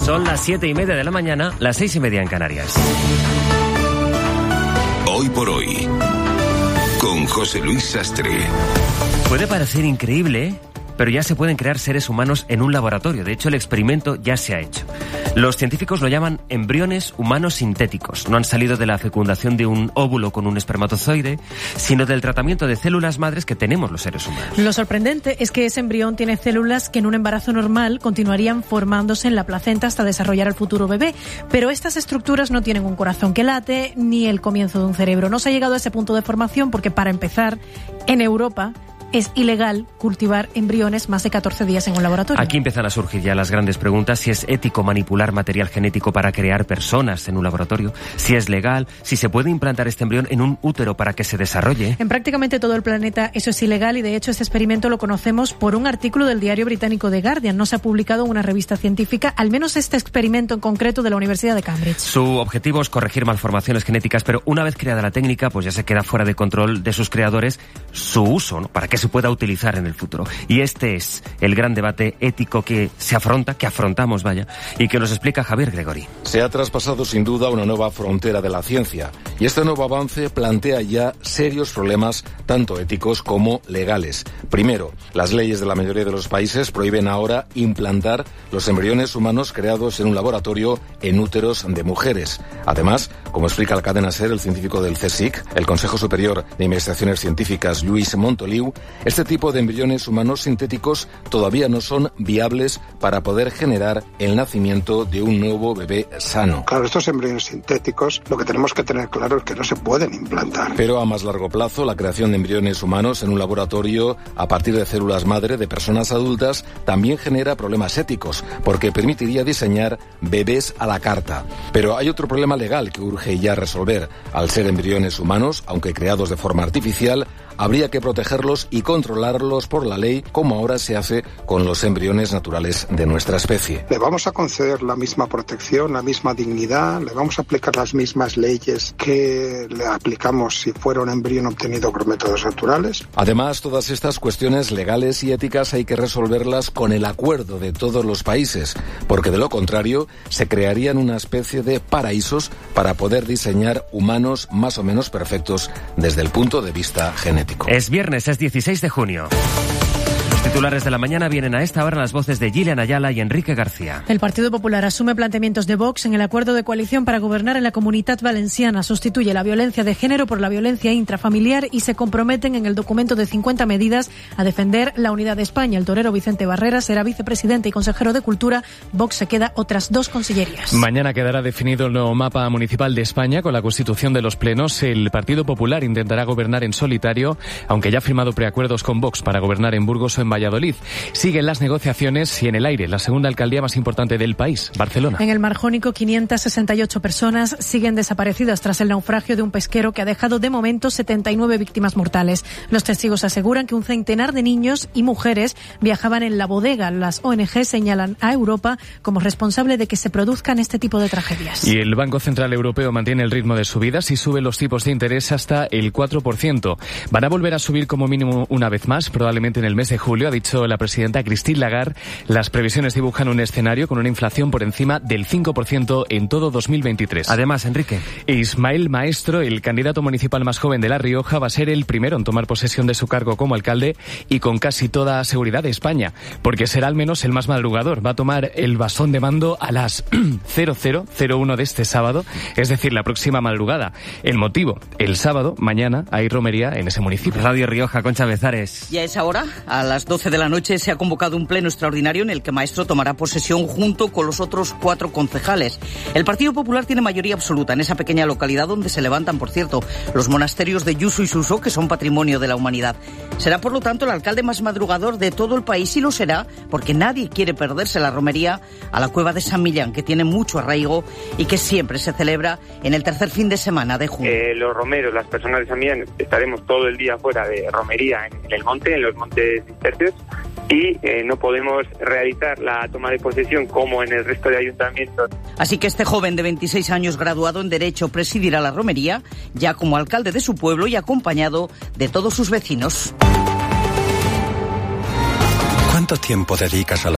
Son las 7:30 de la mañana, las 6:30 en Canarias. Hoy por hoy, con José Luis Sastre. Puede parecer increíble, pero ya se pueden crear seres humanos en un laboratorio. De hecho, el experimento ya se ha hecho. Los científicos lo llaman embriones humanos sintéticos. No han salido de la fecundación de un óvulo con un espermatozoide, sino del tratamiento de células madres que tenemos los seres humanos. Lo sorprendente es que ese embrión tiene células que en un embarazo normal continuarían formándose en la placenta hasta desarrollar el futuro bebé. Pero estas estructuras no tienen un corazón que late ni el comienzo de un cerebro. No se ha llegado a ese punto de formación porque, para empezar, en Europa es ilegal cultivar embriones más de 14 días en un laboratorio. Aquí empiezan a surgir ya las grandes preguntas: si es ético manipular material genético para crear personas en un laboratorio, si es legal, si se puede implantar este embrión en un útero para que se desarrolle. En prácticamente todo el planeta eso es ilegal y, de hecho, este experimento lo conocemos por un artículo del diario británico The Guardian. No se ha publicado en una revista científica, al menos este experimento en concreto de la Universidad de Cambridge. Su objetivo es corregir malformaciones genéticas, pero una vez creada la técnica, pues ya se queda fuera de control de sus creadores su uso, ¿no? Para que se pueda utilizar en el futuro. Y este es el gran debate ético que afrontamos, y que nos explica Javier Gregori. Se ha traspasado sin duda una nueva frontera de la ciencia, y este nuevo avance plantea ya serios problemas tanto éticos como legales. Primero, las leyes de la mayoría de los países prohíben ahora implantar los embriones humanos creados en un laboratorio en úteros de mujeres. Además, como explica la cadena SER el científico del CSIC, el Consejo Superior de Investigaciones Científicas, Lluís Montoliu, este tipo de embriones humanos sintéticos todavía no son viables para poder generar el nacimiento de un nuevo bebé sano. Claro, estos embriones sintéticos, lo que tenemos que tener claro es que no se pueden implantar. Pero a más largo plazo, la creación de embriones humanos en un laboratorio a partir de células madre de personas adultas también genera problemas éticos, porque permitiría diseñar bebés a la carta. Pero hay otro problema legal que urge ya resolver. Al ser embriones humanos, aunque creados de forma artificial, habría que protegerlos y controlarlos por la ley, como ahora se hace con los embriones naturales de nuestra especie. Le vamos a conceder la misma protección, la misma dignidad, le vamos a aplicar las mismas leyes que le aplicamos si fuera un embrión obtenido por métodos naturales. Además, todas estas cuestiones legales y éticas hay que resolverlas con el acuerdo de todos los países, porque de lo contrario se crearían una especie de paraísos para poder diseñar humanos más o menos perfectos desde el punto de vista genético. Es viernes, es 16 de junio. Los titulares de la mañana vienen a esta hora en las voces de Gillian Ayala y Enrique García. El Partido Popular asume planteamientos de Vox en el acuerdo de coalición para gobernar en la Comunitat Valenciana. Sustituye la violencia de género por la violencia intrafamiliar y se comprometen en el documento de 50 medidas a defender la unidad de España. El torero Vicente Barrera será vicepresidente y consejero de Cultura. Vox se queda otras 2 consellerías. Mañana quedará definido el nuevo mapa municipal de España con la constitución de los plenos. El Partido Popular intentará gobernar en solitario, aunque ya ha firmado preacuerdos con Vox para gobernar en Burgos o en Valladolid. Siguen las negociaciones y en el aire la segunda alcaldía más importante del país, Barcelona. En el Mar Jónico, 568 personas siguen desaparecidas tras el naufragio de un pesquero que ha dejado de momento 79 víctimas mortales. Los testigos aseguran que un centenar de niños y mujeres viajaban en la bodega. Las ONG señalan a Europa como responsable de que se produzcan este tipo de tragedias. Y el Banco Central Europeo mantiene el ritmo de subidas y sube los tipos de interés hasta el 4%. Van a volver a subir como mínimo una vez más, probablemente en el mes de julio, ha dicho la presidenta Christine Lagarde. Las previsiones dibujan un escenario con una inflación por encima del 5% en todo 2023. Además, Enrique, Ismael Maestro, el candidato municipal más joven de La Rioja, va a ser el primero en tomar posesión de su cargo como alcalde y con casi toda seguridad de España, porque será al menos el más madrugador. Va a tomar el bastón de mando a las 00:01 de este sábado, es decir, la próxima madrugada. El motivo: el sábado, mañana, hay romería en ese municipio. Radio Rioja, Concha Bezares. Ya es ahora, a las 12 de la noche se ha convocado un pleno extraordinario en el que Maestro tomará posesión junto con los otros 4 concejales. El Partido Popular tiene mayoría absoluta en esa pequeña localidad donde se levantan, por cierto, los monasterios de Yuso y Suso, que son patrimonio de la humanidad. Será, por lo tanto, el alcalde más madrugador de todo el país, y lo será porque nadie quiere perderse la romería a la cueva de San Millán, que tiene mucho arraigo y que siempre se celebra en el tercer fin de semana de junio. Los romeros, las personas de San Millán, estaremos todo el día fuera de romería en el monte, en los montes dispersos, y no podemos realizar la toma de posesión como en el resto de ayuntamientos. Así que este joven de 26 años, graduado en Derecho, presidirá la romería ya como alcalde de su pueblo y acompañado de todos sus vecinos. ¿Cuánto tiempo dedicas a